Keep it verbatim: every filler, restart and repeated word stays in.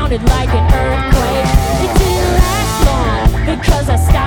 sounded like an earthquake. It didn't last long because I stopped